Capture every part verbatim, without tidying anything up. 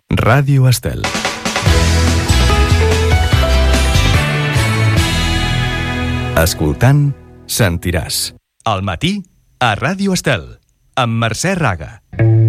Ràdio Estel. Escoltant, sentiràs. Al matí, a Ràdio Estel, amb Mercè Raga.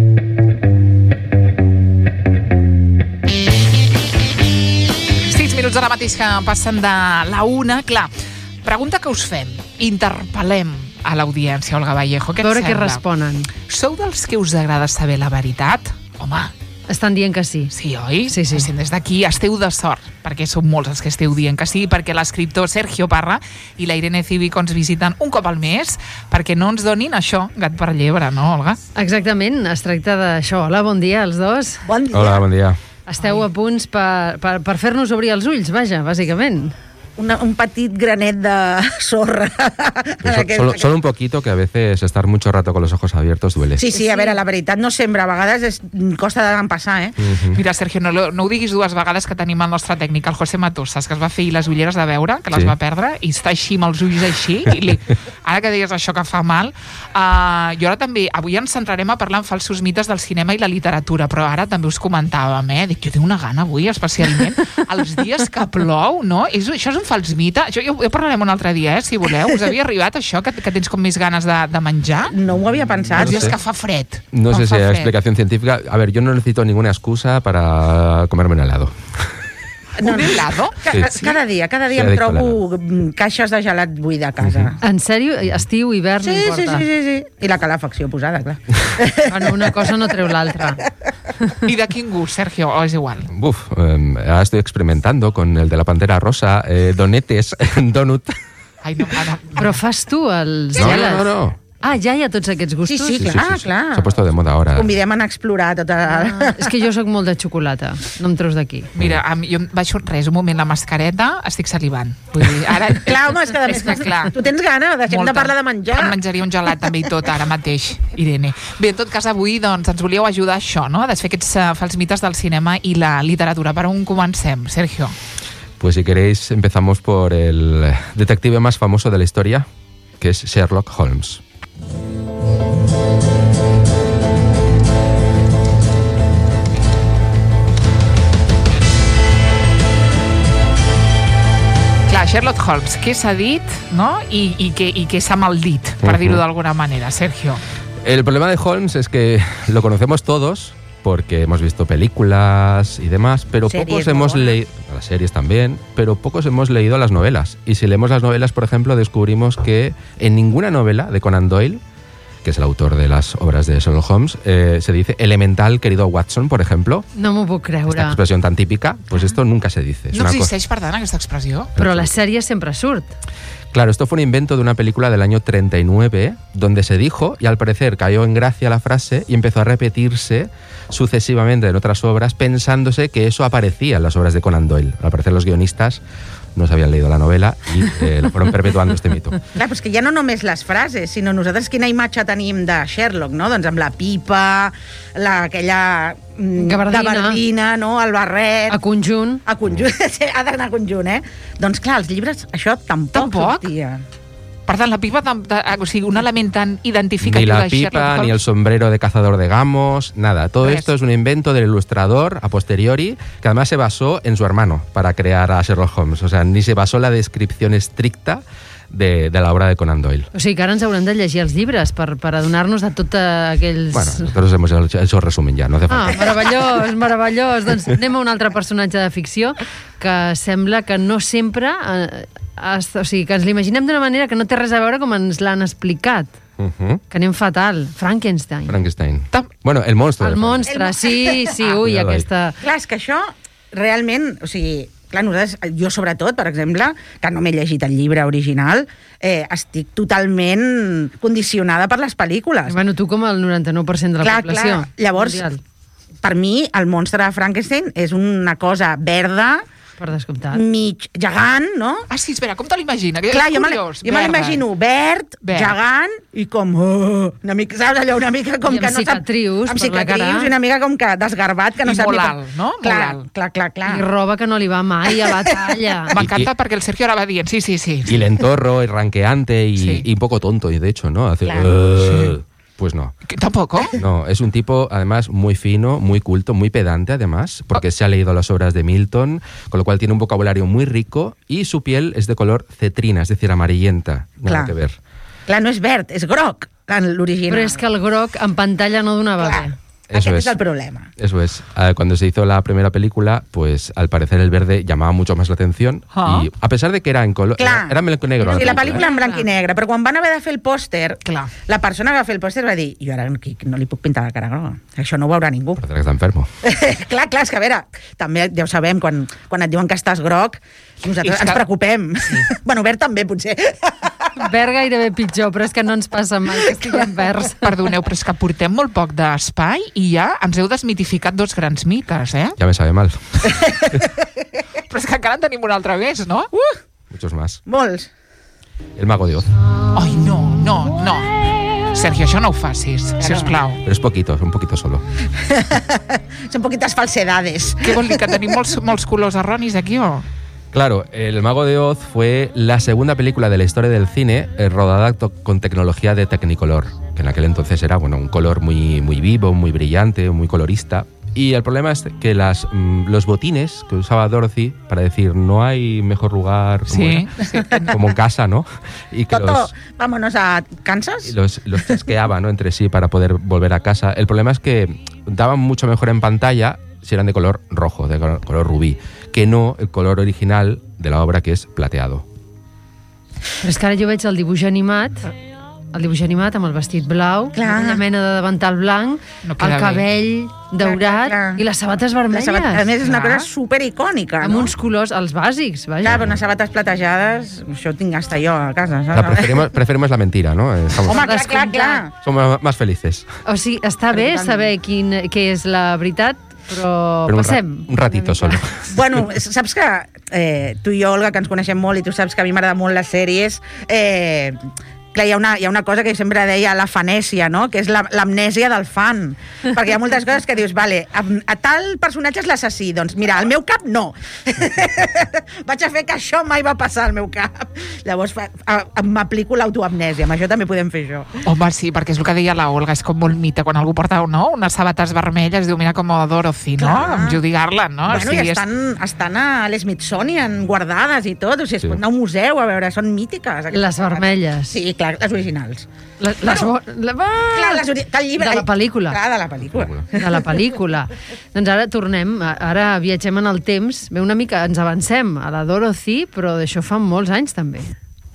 Sis minuts ara mateix que passen de la una. Clar, pregunta que us fem. Interpel·lem a l'audiència, Olga Vallejo. Què et veure sembla? què responen. Sou dels que us agrada saber la veritat? Home, estan dient que sí. sí, oi? Sí, sí. Des d'aquí esteu de sort, perquè som molts els que esteu dient que sí, perquè l'escriptor Sergio Parra i la Irene Cívico ens visiten un cop al mes perquè no ens donin això, gat per llebre, no, Olga? Exactament, es tracta d'això. Hola, bon dia als dos. Bon dia. Hola, bon dia. Esteu a punts per, per, per fer-nos obrir els ulls, vaja, bàsicament. Una, un petit granet de sorra. Pues so, solo, solo un poquito, que a veces estar mucho rato con los ojos abiertos duele. Sí, sí, a veure, la veritat no sempre, a vegades és, costa d'empassar, eh? Uh-huh. Mira, Sergio, no, no ho diguis dues vegades, que tenim el nostre tècnic, el José Matosas, que es va fer les ulleres de veure, que les Sí. va perdre, i està així amb els ulls així. I li... Ara que deies això que fa mal, uh, jo ara també, avui ens centrarem a parlar en falsos mites del cinema i la literatura, però ara també us comentàvem, eh? Dic, jo tinc una gana avui, especialment, els dies que plou, no? És, això és un fals mite. Això ja ho parlarem un altre dia, eh, si voleu. Us havia arribat això, que, que tens com més ganes de, de menjar? No ho havia pensat. Els No dies sé. que fa fred. No Quan sé si fa hay fred. explicación científica. A ver, yo no necesito ninguna excusa para comerme un helado. No, Un no. helado? Ca- Sí. Cada dia, cada dia Sí, em adicto al trobo mm, caixes de gelat buida a casa. En sèrio? Estiu, hivern, Sí, no sí, importa. sí, sí, sí. I la calefacció posada, clar. Bueno, una cosa no treu l'altra. I de quin gust, Sergio? O és igual? Uf, eh, ahora estoy experimentando con el de la pantera rosa, eh, donetes, donut. Ai, no, ara... Però fas tu els No, geles? no, no, no. Ah, ja hi ha tots aquests gustos? Sí, sí, clar, clar. Se ha puesto de moda ahora. Convidem a anar a explorar tota... Ah, és que jo sóc molt de xocolata, no em treus d'aquí. Mira, amb- jo em baixo res, un moment la mascareta, estic salivant. Vull dir, ara... Clar, home, és que, és que clar. tu tens gana, deixem Molta. de parlar de menjar. Em menjaria un gelat també i tot, ara mateix, Irene. Bé, en tot cas, avui doncs, ens volíeu ajudar a això, no? A desfer aquests uh, fals mites del cinema i la literatura. Per on comencem, Sergio? Pues si queréis, empezamos por el detective más famoso de la historia, que es Sherlock Holmes. Clar, Sherlock Holmes, què s'ha dit, no? I, i, què, i què s'ha maldit, per Uh-huh. dir-ho d'alguna manera, Sergio. El problema de Holmes es que lo conocemos todos porque hemos visto películas y demás, pero Series, pocos ¿no? hemos leído, las series también, pero pocos hemos leído las novelas. Y si leemos las novelas, por ejemplo, descubrimos que en ninguna novela de Conan Doyle, que es el autor de las obras de Sherlock Holmes, eh, se dice elemental, querido Watson, por ejemplo. No m'ho puc creure. Esta expresión tan típica, pues esto nunca se dice. Es No una cosa- existeix, per tant, aquesta expressió? Però la sèrie sempre surt. Claro, esto fue un invento de una película del año treinta y nueve, donde se dijo, y al parecer cayó en gracia la frase, y empezó a repetirse sucesivamente en otras obras, pensándose que eso aparecía en las obras de Conan Doyle. Al parecer los guionistas no se habían leído la novela y eh, fueron perpetuando este mito. Clar, però és que ja no només les frases, sinó nosaltres quina imatge tenim de Sherlock, no? Doncs amb la pipa, la, aquella mm, Gabardina. gabardina, no? El barret... A conjunt. A conjunt, ha d'anar a conjunt, eh? Doncs clar, els llibres, això tampoc, Tampoc? sortia. Per tant, la pipa, tam- ta- o sigui, un element tan identificatiu Ni la de Sherlock pipa, Holmes. ni el sombrero de cazador de gamos, nada. Todo Res. esto es un invento del ilustrador a posteriori, que además se basó en su hermano para crear a Sherlock Holmes. O sea, ni se basó en la descripción estricta de, de la obra de Conan Doyle. O sigui que ara ens haurem de llegir els llibres per, per adonar-nos de tots aquells... Bueno, nosotros hemos hecho hecho resumen ya, no hace Ah, falta. meravellós, meravellós. Doncs anem a un altre personatge de ficció que sembla que no sempre... Eh, es, o sigui, que ens l'imaginem d'una manera que no té res a veure com ens l'han explicat. Ujú. Que anem fatal. Frankenstein. Frankenstein. Tam- Bueno, el monstruo. El de monstre, sí, sí, ui, Cuidado ahí. aquesta... Clar, és que això realment, o sigui, clar, nosaltres, jo sobretot, per exemple, que no m'he llegit el llibre original, eh, estic totalment condicionada per les pel·lícules. Bueno, tu com el noranta-nou per cent de la Clar, població. clar. Llavors, mundial. per mi, el monstre de Frankenstein és una cosa verda, Per descomptat. mig gegant, no? Ah, sí, espera, com te l'imagina? Que Clar, és jo me, curiós. jo me verda. l'imagino verd, Verd. gegant i com... Oh, una mica, saps allò? Una mica com I amb que no sap... cicatrius amb per la cara. cicatrius i una mica com que desgarbat, que no I sap... molt ni alt, no? Molt Clar, alt. clar, clar, clar. I roba que no li va mai a la talla. M'encanta perquè el Sergio ara va dient, sí, sí, sí. Y lentorro, y ranqueante y, Sí. y un poco tonto, y de hecho, ¿no? Hace... Claro. "Uh", Pues no. ¿Tampoco? No, es un tipo, además, muy fino, muy culto, muy pedante, además, porque oh. se ha leído las obras de Milton, con lo cual tiene un vocabulario muy rico y su piel es de color cetrina, es decir, amarillenta. Nada Clar. que ver. Clar, no és verd, és groc, l'original. Però és que el groc en pantalla no donava Clar. bé. Eso Aquest es, es el problema. Eso es. Uh, cuando se hizo la primera película, pues al parecer el verde llamaba mucho más la atención. Uh-huh. Y a pesar de que era en color, era, era en blanco y negro. Sí, la película, la pel·lícula en blanc i negre, però quan van haver de fer el pòster, Clar. la persona que va fer el pòster va dir jo ara no li puc pintar la cara groga, això no ho veurà ningú. Parece que està enfermo. clar, clar, és que a veure, també ja ho sabem, quan, quan et diuen que estàs groc, nosaltres ens preocupem. Sí. bueno, verd també, potser. Verd gairebé pitjor, però és que no ens passa mai que estiguem verds. Perdoneu, però és que portem molt poc d'espai i ja ens heu desmitificat dos grans mites, eh? Ja me sabe mal. Però és que encara en tenim un altre més, no? Uh! Muchos más. Molts. El Mago de Oz. Ai, no, no, no. Sergio, això no ho facis, claro. sisplau. Pero es poquito, un poquito solo. Son poquitas falsedades. Què vol dir, que tenim molts, molts colors erronis aquí, o...? Claro, El Mago de Oz fue la segunda película de la historia del cine eh, rodada to- con tecnología de Technicolor, que en aquel entonces era bueno, un color muy, muy vivo, muy brillante, muy colorista. Y el problema es que las, mmm, los botines que usaba Dorothy para decir no hay mejor lugar como, sí, sí. Sí. como casa, ¿no? Y que Toto, los, vámonos a Kansas. los, los chasqueaba, ¿no? entre sí para poder volver a casa. El problema es que daban mucho mejor en pantalla si eran de color rojo, de color, color rubí, que no el color original de la obra, que és plateado. Però és que ara jo veig el dibuix animat, el dibuix animat amb el vestit blau, Clar. aquella mena de davantal blanc, No el queda bé. cabell daurat Clar, clar, clar. i les sabates vermelles. La sabata, a més, és una Clar. cosa supericònica, Amb no? uns colors, els bàsics, vaja. Clar, però unes sabates platejades, això ho tinc hasta jo a casa, saps? La preferimos, preferimos la mentira, ¿no? Eh, Estamos, Home, clar, clar, clar. somos más felices. O sigui, està bé saber quin, què és la veritat, però, Però un, passem. ra- un ratito solo. Bueno, saps que eh, tu i jo, Olga, que ens coneixem molt, i tu saps que a mi m'agraden molt les sèries, eh, clar, hi ha, una, hi ha una cosa que jo sempre deia la fanèsia, no? Que és la- l'amnèsia del fan. Perquè hi ha moltes coses que dius, vale, a, a tal personatge és l'assassí, doncs mira, al meu cap no. Vaig a fer que això mai va passar al meu cap. Llavors fa, a, m'aplico l'autoamnèsia, amb això també podem fer això. Home, sí, perquè és el que deia la Olga, és com molt mite, quan algú porta no? unes sabates vermelles, diu, mira com a Dorothy, no? Clar. Amb Judy Garland, no? Bueno, o sigui, i estan, estan a l'Smithsonian guardades i tot, o sigui, es Sí. pot anar a un museu a veure, són mítiques. aquestes Les sabates. vermelles. Sí, clar, les originals. Les, les, Bueno, la, Clar, les ori... que el llibre... de la pel·lícula. Clar, de la pel·lícula. De la pel·lícula. Doncs ara tornem, ara viatgem en el temps, bé, una mica ens avancem a la Dorothy, però d'això fa molts anys també.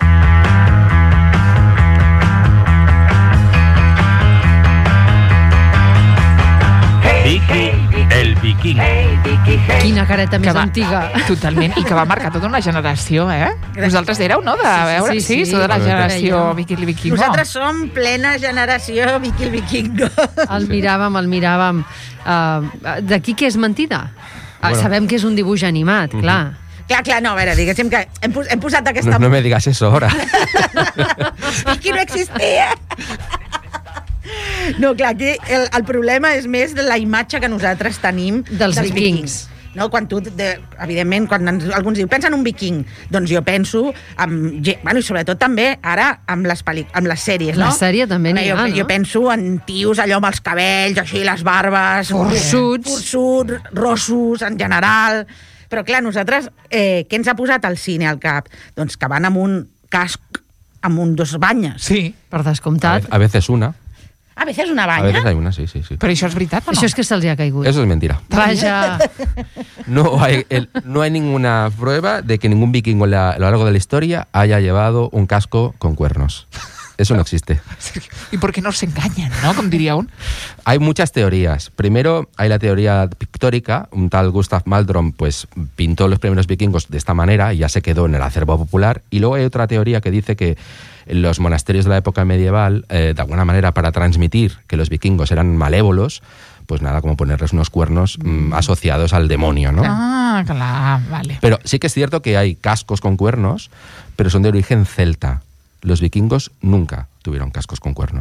Vicky, el viking. Quina careta més que va, antiga. Totalment, i que va marcar tota una generació, eh? Vosaltres éreu, no? De veure, sí, sí, sí, sou de la sí. generació Veiem. Vicky el Vikingo. Nosaltres som plena generació Vicky el Vikingo. El miràvem, el miràvem. Uh, D'aquí que és mentida? Uh, Bueno. Sabem que és un dibuix animat, Mhm. clar. Clar, clar, no, a veure, diguéssim que hem, pos hem posat aquesta... No, no me digas eso ahora. Vicky no existia. No, clar, aquí el, el problema és més de la imatge que nosaltres tenim Dels vikings. No? Quan tu, de, evidentment, quan ens, algú ens diu pensa en un viking, doncs jo penso amb, ge- bueno, i sobretot també ara amb les, pel·li- amb les sèries, no? La sèrie també n'hi jo, ha, no? jo penso en tios allò amb els cabells, així, les barbes... Forçuts. Forçuts, rossos, en general... Però clar, nosaltres, eh, què ens ha posat al cine al cap? Doncs que van amb un casc, amb un dos banyes. Sí, Per A descomptat. ve- a veces una, A veces una a banya. veces hay una, sí, sí, sí. però això és veritat o no? Això és que se'ls hi ha caigut. Eso es mentira. Vaja, No hay, el- no hay ninguna prueba de que ningún vikingo en la- a lo largo de la historia haya llevado un casco con cuernos. Eso no existe. I per què no s'enganyen, no? Com diria un. Hay muchas teorías. Primero hay la teoría pictórica. Un tal Gustav Maldron pues pintó los primeros vikingos de esta manera y ya se quedó en el acervo popular. Y luego hay otra teoría que dice que los monasterios de la época medieval, eh, de alguna manera para transmitir que los vikingos eran malévolos, pues nada, como ponerles unos cuernos mm, asociados al demonio, ¿no? Ah, clar, vale. Pero sí que es cierto que hay cascos con cuernos, pero son de origen celta. Los vikingos nunca tuvieron cascos con cuernos.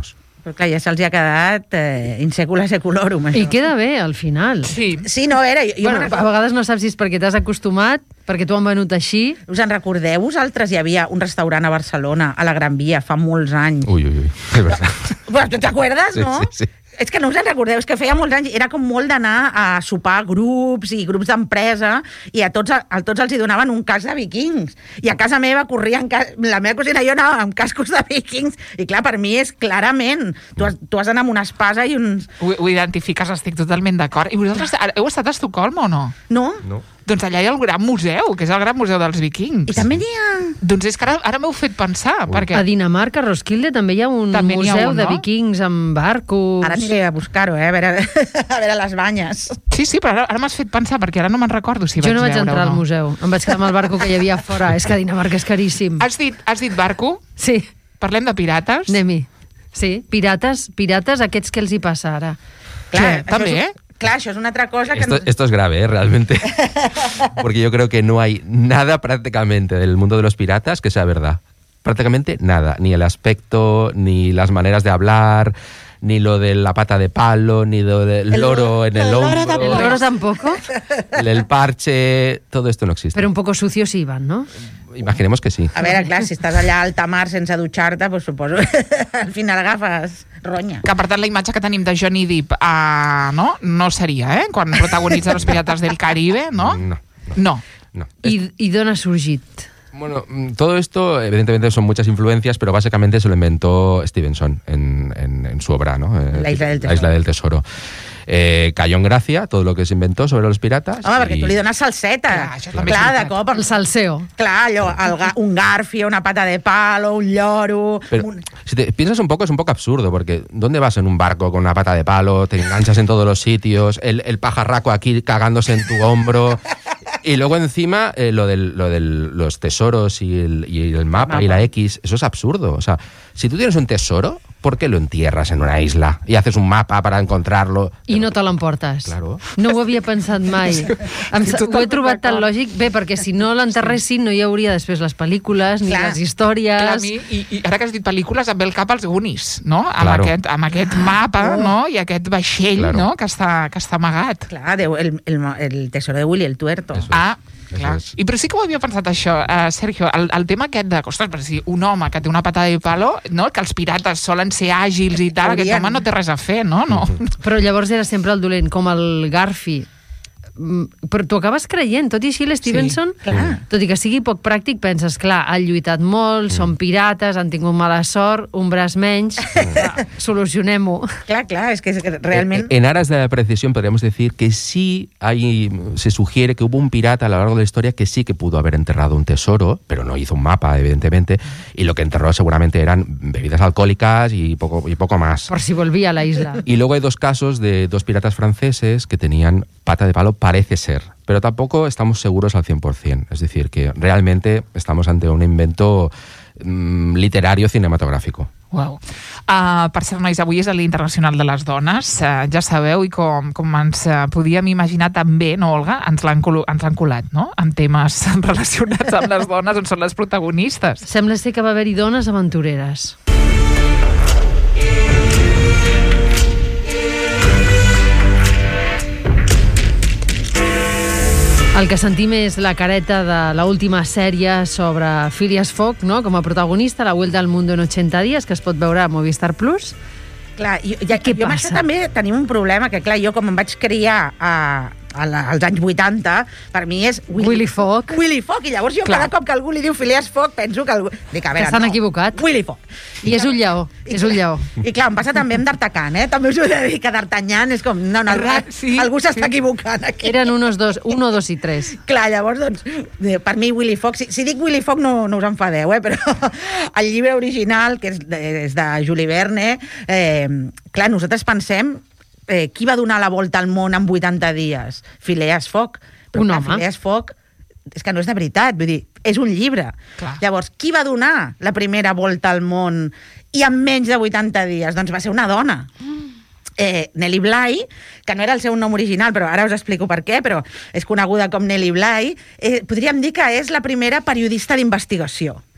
Però clar, ja se'ls ha quedat eh, in secula seculorum, això. I queda bé, al final. Sí. Sí, no, era... Jo, jo Bueno, a vegades no saps si és perquè t'has acostumat, perquè t'ho han venut així. Us en recordeu? Vosaltres hi havia un restaurant a Barcelona, a la Gran Via, fa molts anys. Uy, uy, uy, es verdad. Bueno, tu t'acuerdes, Sí, no? sí, sí. És que no us en recordeu, és que feia molts anys, era com molt d'anar a sopar grups i grups d'empresa i a tots, a tots els hi donaven un casc de vikings. I a casa meva corrien, la meva cosina i jo anava amb cascos de vikings i clar, per mi és clarament, tu has, tu has d'anar amb una espasa i uns... Ho, ho identifiques, estic totalment d'acord. I vosaltres heu estat a Estocolm o no? No? No. Doncs allà hi ha el gran museu, que és el gran museu dels vikings. I també n'hi ha... Doncs és que ara, ara m'heu fet pensar, perquè... A Dinamarca, a Roskilde, també hi ha un També n'hi ha museu un, de no? vikings amb barcos... Ara aniré a buscar-ho, eh? A veure, a veure les banyes. Sí, sí, però ara, ara m'has fet pensar, perquè ara no me'n recordo si Jo vaig no vaig veure entrar o al no. museu. Em vaig quedar amb el barco que hi havia fora. És que a Dinamarca és caríssim. Has dit, has dit barco? Sí, Parlem de pirates? anem-hi. Sí, pirates, pirates, aquests què els hi passa ara? Clar, Què? També, això és, eh? clar, això és una altra cosa que... Esto, esto es grave, ¿eh? Realmente. Porque yo creo que no hay nada prácticamente del mundo de los piratas que sea verdad. Prácticamente nada. Ni el aspecto, ni las maneras de hablar, ni lo de la pata de palo, ni lo del El loro loro- en el el loro hombro, tampoco. El loro tampoco, el, el parche, todo esto no existe. però un poco sucios sí van, no? Imaginemos que sí. A veure, clar, si estàs allà a alta mar sense dutxar-te, doncs suposo al final agafes ronya. Que per tant la imatge que tenim de Johnny Depp uh, no? no seria, eh? Quan protagonitza Los Piratas del Caribe, no? No. No. no. I, i d'on ha sorgit? Bueno, mm, todo esto, evidentemente, son muchas influencias, pero básicamente se lo inventó Stevenson en, en, en su obra, ¿no? Eh, La Isla del Tesoro. La Isla del Tesoro. Eh, cayó en gracia todo lo que se inventó sobre los piratas. Home, perquè y- tu li dones salseta. Clar, això també és Clar, de veritat. cop... El salseo. Clar, allò, el, ga- un garfio, una pata de palo, un lloro... Pero un... si te piensas un poco, es un poco absurdo, porque ¿dónde vas en un barco con una pata de palo? Te enganchas en todos los sitios, el, el pajarraco aquí cagándose en tu hombro. Y luego encima eh, lo de lo del, los tesoros y el, y el mapa mapa. y la X, eso es absurdo. O sea, si tú tienes un tesoro, ¿por qué lo entierras en una isla y haces un mapa para encontrarlo? I no te l'emportes. Claro. No ho havia pensat mai. Em, sa- ho he trobat tan lògic. Bé, perquè si no l'enterressin no hi hauria després les pel·lícules ni Clar. les històries. Clar, a mi, i, i ara que has dit pel·lícules, em ve el cap als Goonies, no? Amb, Claro. aquest, amb aquest mapa, no? I aquest vaixell, Claro. no? Que està, que està amagat. Clar, de, el, el, el tesoro de Willy el Tuerto. Eso. Ah, Això clar. és. I però sí que ho havia pensat això, uh, Sergio, el, el tema aquest de, ostres, però si un home que té una patada de palo, no? Que els pirates solen ser àgils i tal, aquest Haurien. home no té res a fer, no? no. Però llavors era sempre el dolent, com el Garfi. Mm, Però t'ho acabes creient, tot i així l'Stevenson, Sí, clar. tot i que sigui poc pràctic, penses, clar, han lluitat molt, són pirates, han tingut mala sort, un braç menys, clar, solucionem-ho. Clar, clar, és que és, que realment... En aras de la precisión podríamos decir que sí hay, se sugiere que hubo un pirata a lo largo de la historia que sí que pudo haber enterrado un tesoro, pero no hizo un mapa, evidentemente, y lo que enterró seguramente eran bebidas alcohólicas y poco, y poco más. Por si volvia a la isla. Y luego hay dos casos de dos piratas franceses que tenían pata de palo, parece ser, pero tampoco estamos seguros al cien por ciento. Es decir, que realmente estamos ante un invento mm, literario cinematográfico. Wow. Uh, per cert, nois, avui és el Dia Internacional de les Dones, uh, ja sabeu, i com, com ens uh, podíem imaginar també, no, Olga? Ens l'han colo- ens l'han colat, no?, amb temes relacionats amb les dones, on són les protagonistes. Sembla ser que va haver-hi dones aventureres. El que sentim és la careta de l'última sèrie sobre Phileas Fogg, no? Com a protagonista, La Vuelta al Mundo en ochenta dies, que es pot veure a Movistar Plus. Clar, jo, ja, Què jo amb això passa? també tenim un problema, que clar, jo com em vaig criar a, a la, als anys vuitanta, per mi és Willy Fogg. Willy Fogg, i llavors jo Clar. cada cop que algú li diu Phileas Fogg penso que algú... Dic, a veure, s'han no, equivocat. Willy Fogg. I és un lleó, és un lleó. I clar, em passa també amb D'Artagnan, eh? També us ho he de dir, que D'Artagnan és com... No, no, Ra- sí, algú s'està sí. equivocant aquí. Eren unos dos, uno, dos i tres. Clar, llavors, doncs, eh, per mi Willy Fogg... Si, si dic Willy Fogg no, no us enfadeu, eh? Però el llibre original, que és de, és de Jules Verne, eh, clar, nosaltres pensem eh, qui va donar la volta al món en vuitanta dies? Phileas Fogg. Però, Un clar, home. Phileas Fogg és que no és de veritat, vull dir, és un llibre. Clar. Llavors, qui va donar la primera volta al món i en menys de vuitanta dies? Doncs va ser una dona. Eh, Nellie Bly, que no era el seu nom original, però ara us explico per què, però és coneguda com Nellie Bly, eh, podríem dir que és la primera periodista d'investigació.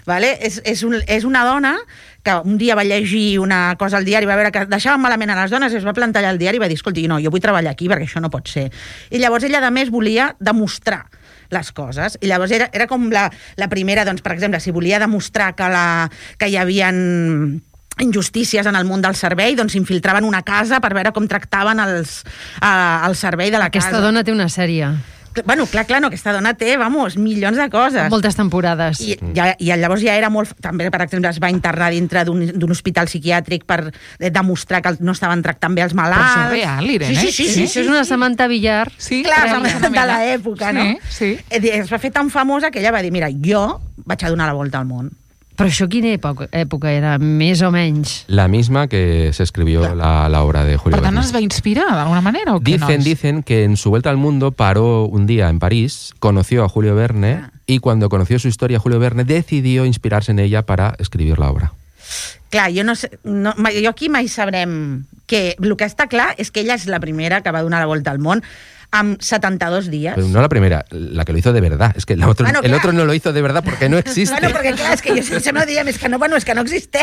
Vale? És, és, un, és una dona que un dia va llegir una cosa al diari, va veure que deixaven malament a les dones, i es va plantar allà al diari i va dir, escolti, no, jo vull treballar aquí perquè això no pot ser. I llavors ella, a més, volia demostrar les coses. I llavors era, era com la, la primera, doncs, per exemple, si volia demostrar que, la, que hi havia injustícies en el món del servei, doncs s'infiltraven una casa per veure com tractaven els, eh, el servei de la Aquesta casa. dona té una sèrie. Bueno, clar, clar, no, aquesta dona té, vamos, milions de coses. Moltes temporades. I, ja, I llavors ja era molt... També, per exemple, es va internar dintre d'un hospital psiquiàtric per demostrar que no estaven tractant bé els malalts. Però això és real, Irene. Sí, sí, sí. Sí, sí, això és una Samantha Villar. Sí, Clar, realment. de l'època, no? Sí, sí. Es va fer tan famosa que ella va dir, mira, jo vaig a donar la volta al món. Però això quina època, època era? Més o menys? La misma que se escribió la, la obra de Julio Per tant, Verne. es va inspirar d'alguna manera o què, Dicen, nois? dicen que en su vuelta al mundo paró un día en París, conoció a Julio Verne Ah. y cuando conoció su historia, Julio Verne decidió inspirarse en ella para escribir la obra. Clar, jo no sé... No, mai- jo aquí mai sabrem que... El que està clar és que ella és la primera que va donar la volta al món amb setanta-dos dies. Pero no la primera, la que lo hizo de verdad. Es que el otro, Bueno, el clar. otro no lo hizo de verdad porque no existe. Bueno, perquè clar, és que jo sempre diem, és que no, bueno, és que no existeix.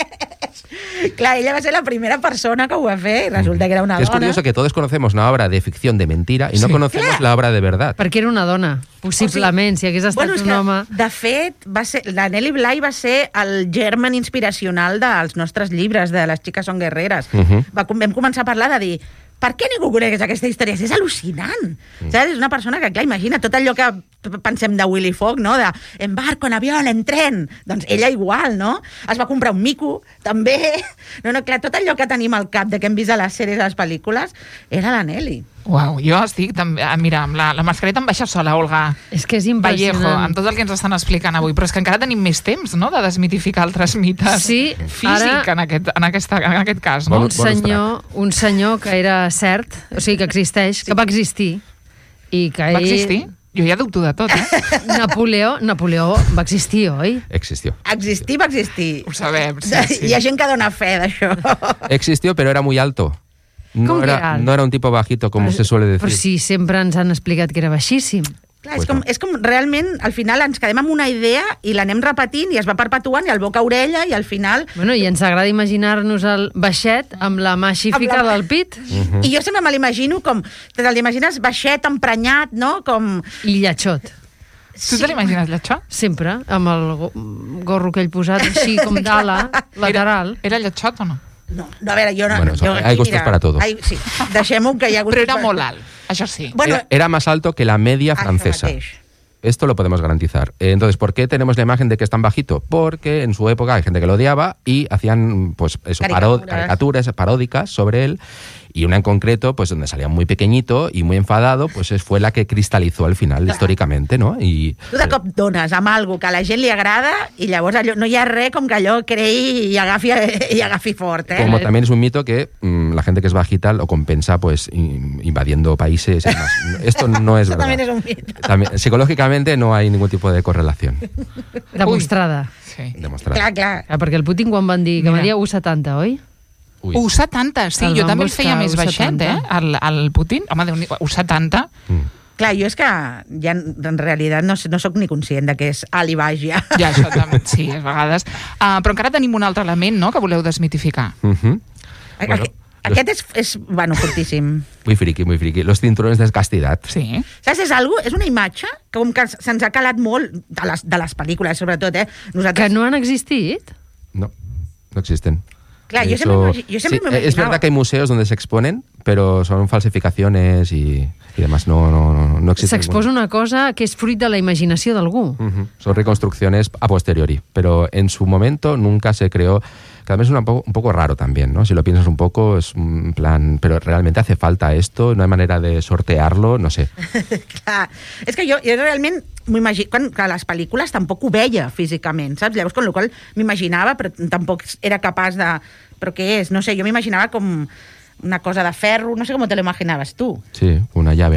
Clar, ella va ser la primera persona que ho va fer i resulta que era una Es dona. curioso que todos conocemos una obra de ficción de mentira y no Sí. conocemos Clar. la obra de verdad. Perquè era una dona, possiblement, si hagués estat Bueno, és un que, home... de fet, va ser, la Nelly Bly va ser el germen inspiracional dels nostres llibres, de Les xiques són guerreres. Mhm. va, vam començar a parlar de dir per què ningú coneix aquesta història? És al·lucinant. Mm. Saps? És una persona que, clar, imagina tot allò que pensem de Willy Fogg, no? De en barco, en avió, en tren. Doncs ella igual, no? Es va comprar un mico, també. No, no, clar, tot allò que tenim al cap de que hem vist a les sèries, a les pel·lícules, era la Nelly. Uau, jo estic... També, ah, mira, amb la, la mascareta em baixa sola, Olga És que és Vallejo, impressionant. amb tot el que ens estan explicant avui, però és que encara tenim més temps, no?, de desmitificar altres mites. Sí, Físic, ara- en, aquest, en, aquesta, en aquest cas, no? Bon- Un senyor, un senyor que era cert, o sigui, que existeix, que va existir, i que Va ell... existir? Jo ja dubto de tot, eh? Napoleó, Napoleó va existir, oi? Existió. Existir va existir. Ho sabem, sí, sí. Hi ha gent que dona fe d'això. Existió, pero era muy alto. No ¿Cómo que era, era alto? no era un tipo bajito, como Però- se suele decir. Però sí, sempre ens han explicat que era baixíssim. Clar, és com, és com realment, al final ens quedem amb una idea i l'anem repetint i es va perpetuant i el boca a orella i al final... Bueno, i ens agrada imaginar-nos el baixet amb la mà així Amb la ficada mà. al pit Mm. I jo sempre me l'imagino com... Te l'imagines baixet, emprenyat, no? Com... i lletxot. Tu te l'imagines, això? Sempre, amb el go- gorro que ell posat així com d'ala, lateral. Era lletxot o no? No, no, a veure, jo no... Bueno, jo hay aquí, gustos para todo. Ai, sí, deixem-ho que hi ha gustos... Però era per- molt alt, això sí. Bueno, Era, era más alto que la media això francesa. mateix. Esto lo podemos garantizar. Eh, Entonces, ¿por qué tenemos la imagen de que es tan bajito? Porque en su época hay gente que lo odiaba y hacían, pues, eso, paro- Caricaturas. caricaturas paródicas sobre él. Y una en concreto, pues, donde salía muy pequeñito y muy enfadado, pues es- fue la que cristalizó al final, históricamente, ¿no? Y Tu de cop dones amb algo que a la gent li agrada i llavors allò, no hi ha res com que allò creï i agafi, i agafi fort, eh? como también es un mito que mm, la gente que es bajita lo compensa, pues, in- invadiendo países y demás. Esto no es Això verdad. també és un mito. También, psicológicamente no hay ningún tipo de correlación Demostrada. Sí. demostrada. Clar, clar. Clar, perquè el Putin quan van dir que Mira. media u setanta, oi? Uy. u setanta, sí, El jo van també el buscar, feia més u baixet, setanta. eh? El, el Putin, home, Déu-n'hi- u setanta. Mm. Clar, jo és que ja en realitat no, no sóc ni conscient de que és alt i baix ja. Ja, això també, sí, a vegades. Uh, però encara tenim un altre element, no?, que voleu desmitificar. Ujú. Bueno, Aquest, aquest és, és, bueno, fortíssim. Muy friki, muy friki. Los cinturones de castidad. Sí. Saps, és, algo, és una imatge que com que se'ns ha calat molt de les, de les pel·lícules, sobretot, eh? Que Nosaltres... no han existit? No, no existen. Clar, De jo sempre, hecho, m'imagi- jo sempre sí, m'ho es imaginava. verdad que hay museos donde se exponen, pero son falsificaciones y, y demás. No, no, no, no existe. S'exposa una cosa que és fruit de la imaginació d'algú. ninguna. Ujú. Son reconstrucciones a posteriori, pero en su momento nunca se creó. Cada vez es un poco, un poco raro también, ¿no? Si lo piensas un poco, es un plan, pero realmente hace falta esto, no hay manera de sortearlo, no sé. Clar, és que jo, jo realment m'ho imagino, quan, que a les pel·lícules tampoc ho veia físicament, saps? Llavors, con la qual m'imaginava, però tampoc era capaç de... Però què és? No sé, jo m'imaginava com una cosa de ferro, no sé com te lo imaginaves tu. Sí, una llave, ¿no?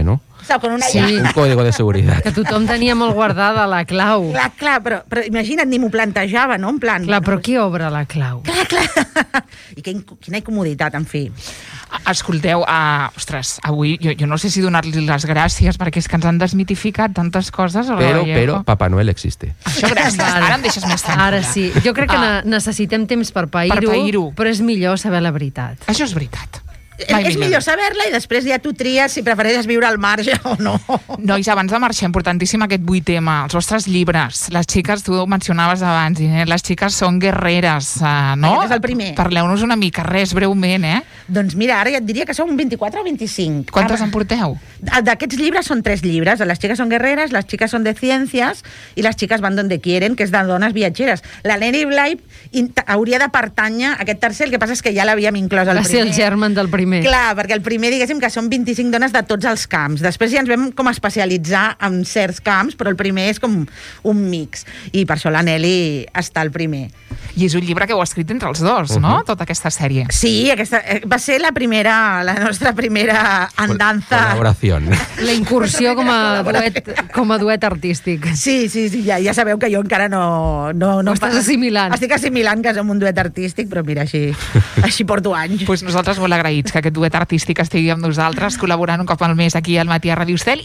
Saps, con una Sí. llave. Un código de seguridad. Que tothom tenia molt guardada la clau. Clar, clar, però, però imagina't, ni m'ho plantejava, no? En plan... Clar, però qui obre la clau? Clar, clar. I que, quina incomoditat, en fi. Escolteu, uh, ostres, avui jo, jo no sé si donar-li les gràcies perquè és que ens han desmitificat tantes coses. Pero, pero, Papá Noel existe. Això, gràcies. Vale. Ara em deixes més tranquil·la. Ara sí. Jo crec que Ah. ne necessitem temps per pair-ho, Per pair-ho. però és millor saber la veritat. Això és veritat. Mai és millor saber-la i després ja tu tries si prefereixes viure al marge o no. Nois, abans de marxar, importantíssim aquest vuit tema, els vostres llibres. Les xiques, tu ho mencionaves abans, eh? Les xiques són guerreres, uh, no? Aquest és el primer. Parleu-nos una mica, res, breument, eh? Doncs mira, ara ja et diria que són vint-i-quatre o vint-i-cinc. Quantes Ara- en porteu? D'aquests llibres són tres llibres. Les xiques són guerreres, les xiques són de ciències i les xiques van donde quieren, que és de dones viatgeres. La Nelly Bly int- hauria de pertànyer a aquest tercer, el que passa és que ja l'havíem inclòs al Va ser primer. el germen del primer. Clar, perquè el primer, diguéssim, que són vint-i-cinc dones de tots els camps. Després ja ens vam com especialitzar en certs camps, però el primer és com un mix. I per això la Nelly està al primer. I és un llibre que heu escrit entre els dos, uh -huh. no? Tota aquesta sèrie. Sí, aquesta, eh, va ser la primera, la nostra primera andanza. Colaboración. La incursió com a duet, com a duet artístic. Sí, sí, sí, ja, ja sabeu que jo encara no... no, no Ho estàs assimilant. Estic assimilant que som un duet artístic, però mira, així, així porto anys. Pues nosaltres molt agraïts que aquest duet artístic estigui amb nosaltres, col·laborant un cop al mes aquí al Matí a Ràdio Estel.